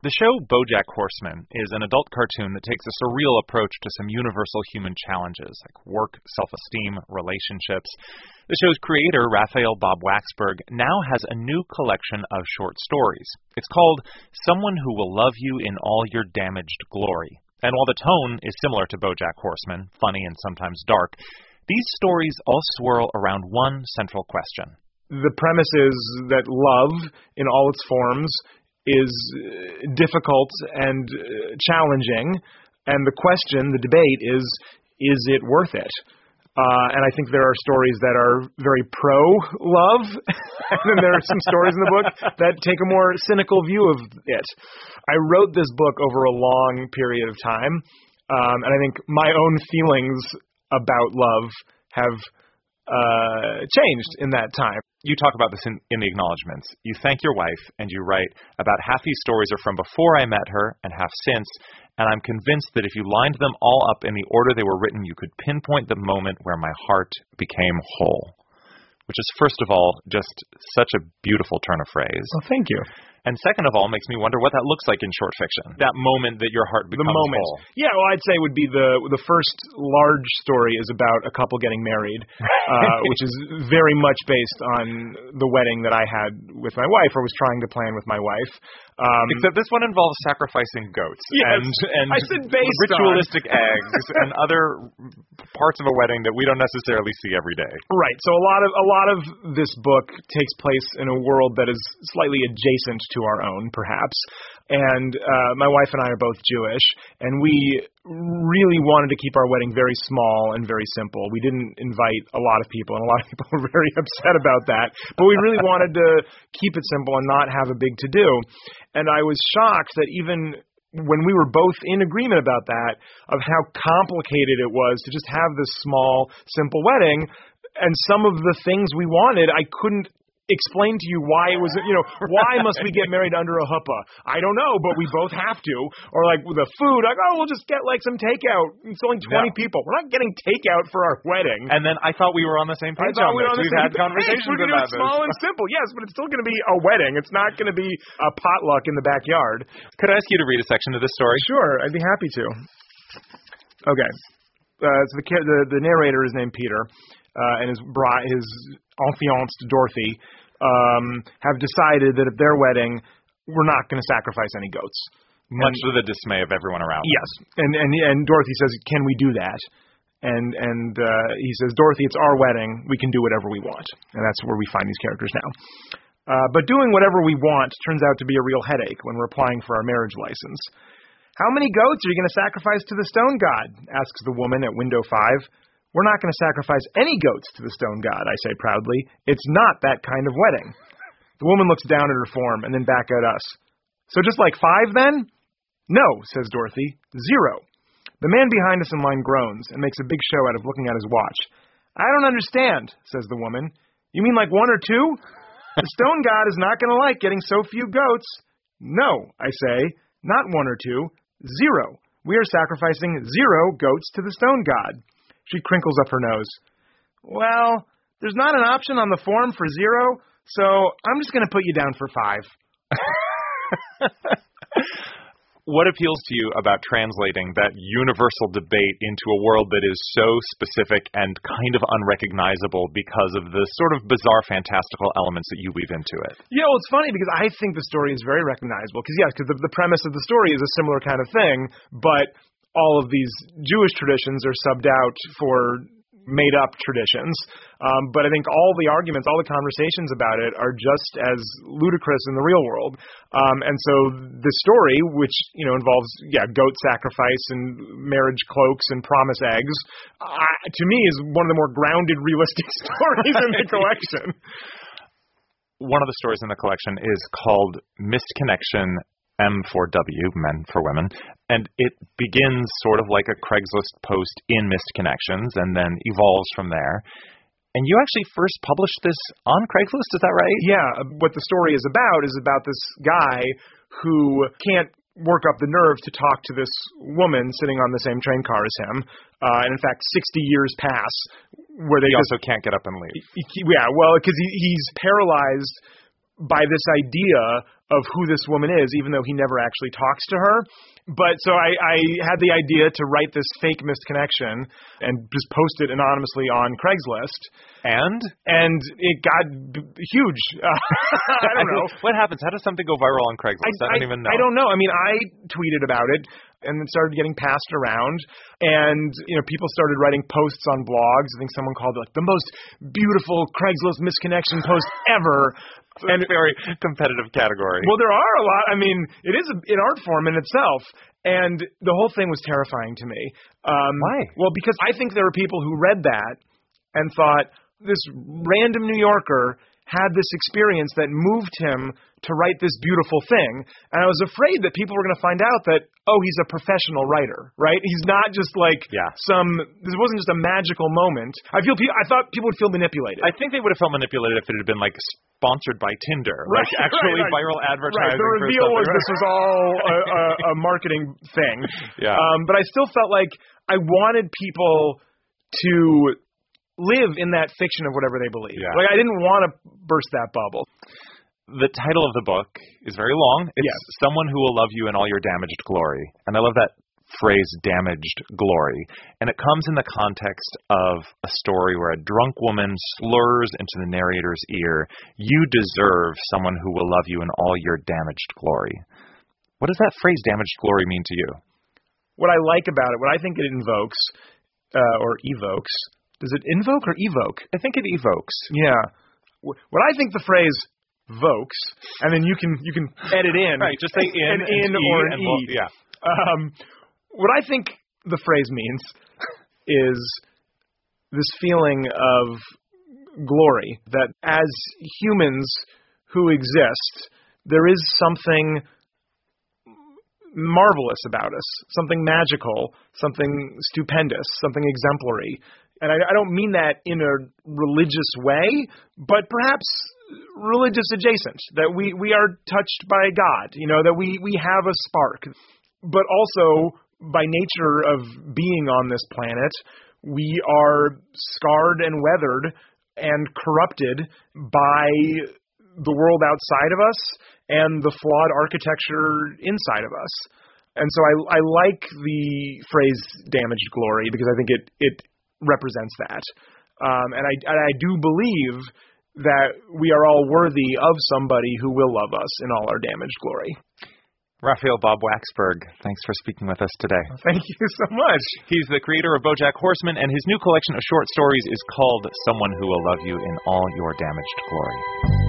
The show BoJack Horseman is an adult cartoon that takes a surreal approach to some universal human challenges like work, self-esteem, relationships. The show's creator, Raphael Bob Waxberg, now has a new collection of short stories. It's called Someone Who Will Love You in All Your Damaged Glory. And while the tone is similar to BoJack Horseman, funny and sometimes dark, these stories all swirl around one central question. The premise is that love, in all its forms, is difficult and challenging, and the question, the debate is it worth it? And I think there are stories that are very pro-love, and then there are some stories in the book that take a more cynical view of it. I wrote this book over a long period of time, and I think my own feelings about love have changed in that time. You talk about this in the acknowledgments. You thank your wife, and you write, about half these stories are from before I met her and half since, and I'm convinced that if you lined them all up in the order they were written, you could pinpoint the moment where my heart became whole. Which is, first of all, just such a beautiful turn of phrase. Well, thank you. And second of all, makes me wonder what that looks like in short fiction. That moment that your heart becomes whole. Yeah, well, I'd say would be the first large story is about a couple getting married, which is very much based on the wedding that I had with my wife, or was trying to plan with my wife. Except this one involves sacrificing goats. Yes, and I said based ritualistic eggs and other parts of a wedding that we don't necessarily see every day. Right. So a lot of this book takes place in a world that is slightly adjacent to our own, perhaps. And my wife and I are both Jewish, and we really wanted to keep our wedding very small and very simple. We didn't invite a lot of people, and a lot of people were very upset about that. But we really wanted to keep it simple and not have a big to-do. And I was shocked that even when we were both in agreement about that, of how complicated it was to just have this small, simple wedding, and some of the things we wanted, I couldn't explain to you why it was, why must we get married under a huppah? I don't know, but we both have to. Or like with the food, like, oh, we'll just get like some takeout. It's only 20 people. We're not getting takeout for our wedding. And then I thought we were on the same page on this. We've had conversations about this. We're going to do it small and simple, yes, but it's still going to be a wedding. It's not going to be a potluck in the backyard. Could I ask you to read a section of this story? Sure, I'd be happy to. Okay. So the narrator is named Peter. And his affianced Dorothy have decided that at their wedding, we're not going to sacrifice any goats. Much to the dismay of everyone around. Yes, and Dorothy says, "Can we do that?" And he says, "Dorothy, it's our wedding. We can do whatever we want." And that's where we find these characters now. But doing whatever we want turns out to be a real headache when we're applying for our marriage license. "How many goats are you going to sacrifice to the stone god?" asks the woman at window 5. "We're not going to sacrifice any goats to the stone god," I say proudly. "It's not that kind of wedding." The woman looks down at her form and then back at us. "So just like 5 then?" "No," says Dorothy. 0. The man behind us in line groans and makes a big show out of looking at his watch. "I don't understand," says the woman. "You mean like 1 or 2? The stone god is not going to like getting so few goats." "No," I say, "not 1 or 2. 0. We are sacrificing 0 goats to the stone god." She crinkles up her nose. "Well, there's not an option on the form for 0, so I'm just going to put you down for 5. What appeals to you about translating that universal debate into a world that is so specific and kind of unrecognizable because of the sort of bizarre, fantastical elements that you weave into it? Yeah, well, it's funny because I think the story is very recognizable. Because the premise of the story is a similar kind of thing, but all of these Jewish traditions are subbed out for made-up traditions. But I think all the arguments, all the conversations about it are just as ludicrous in the real world. And so the story, which involves goat sacrifice and marriage cloaks and promise eggs, to me is one of the more grounded, realistic stories in the collection. One of the stories in the collection is called Missed Connection, M4W, men for women, and it begins sort of like a Craigslist post in Missed Connections and then evolves from there. And you actually first published this on Craigslist, is that right? Yeah, what the story is about this guy who can't work up the nerve to talk to this woman sitting on the same train car as him. And in fact, 60 years pass where they also can't get up and leave. Yeah, well, because he's paralyzed by this idea of who this woman is, even though he never actually talks to her. But so I had the idea to write this fake missed connection and just post it anonymously on Craigslist. And it got huge. I don't know. What happens? How does something go viral on Craigslist? I don't even know. I don't know. I mean, I tweeted about it, and it started getting passed around. And, people started writing posts on blogs. I think someone called it the most beautiful Craigslist misconnection post ever. And a very competitive category. Well, there are a lot. I mean, it is an art form in itself. And the whole thing was terrifying to me. Why? Well, because I think there were people who read that and thought this random New Yorker had this experience that moved him to write this beautiful thing. And I was afraid that people were going to find out that, he's a professional writer, right? He's not just this wasn't just a magical moment. I thought people would feel manipulated. I think they would have felt manipulated if it had been sponsored by Tinder, right, actually viral advertising. Right. The reveal was this was all a marketing thing. Yeah. But I still felt like I wanted people to live in that fiction of whatever they believe. Yeah. I didn't want to burst that bubble. The title of the book is very long. It's Someone Who Will Love You in All Your Damaged Glory. And I love that phrase, damaged glory. And it comes in the context of a story where a drunk woman slurs into the narrator's ear, "You deserve someone who will love you in all your damaged glory." What does that phrase, damaged glory, mean to you? What I like about it, what I think it invokes, or evokes, does it invoke or evoke? I think it evokes. Yeah. What I think the phrase vokes, and then you can edit in. Right, just say in or an E. Yeah. What I think the phrase means is this feeling of glory, that as humans who exist, there is something marvelous about us, something magical, something stupendous, something exemplary. And I don't mean that in a religious way, but perhaps religious adjacent, that we are touched by God, that we have a spark. But also, by nature of being on this planet, we are scarred and weathered and corrupted by the world outside of us and the flawed architecture inside of us. And so I like the phrase damaged glory because I think it represents that. And I do believe that we are all worthy of somebody who will love us in all our damaged glory. Raphael Bob Waksberg, thanks for speaking with us today. Thank you so much. He's the creator of BoJack Horseman, and his new collection of short stories is called Someone Who Will Love You in All Your Damaged Glory.